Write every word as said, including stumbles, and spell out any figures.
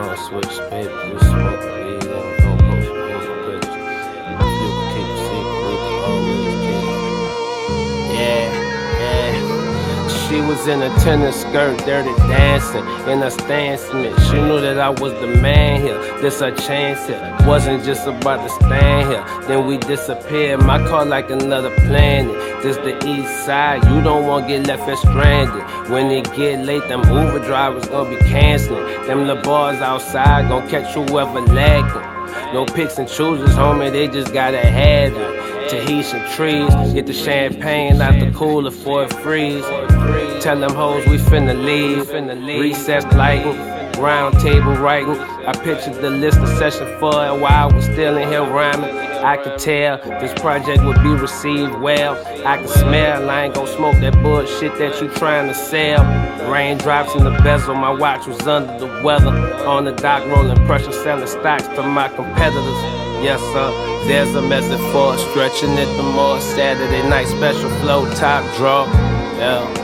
don't switch, baby. You smoke weed, and don't post music pictures. You can keep a secret, we can always keep it. Yeah, yeah. She was in a tennis skirt, dirty dancing, in a Stan Smith. She knew that I was the man here. This a chance here. Wasn't just about to stand here. Then we disappeared. My car like another planet. This the east side. You don't want to get left as stranded. When it get late, them Uber drivers gonna be canceling. Them the bars outside gonna catch whoever lagging. No picks and choosers, homie, they just gotta have it. Tahitian trees, get the champagne out the cooler for it freeze. Tell them hoes we finna leave. Recess lighting, round table writing. I pictured the list of session for it while I was still in here rhyming. I could tell this project would be received well. I can smell, I ain't gon' smoke that bullshit that you trying to sell. Raindrops in the bezel, my watch was under the weather. On the dock rolling pressure, selling stocks to my competitors. Yes sir, there's a method for it, stretching it the more. Saturday night special flow, top draw. Yeah.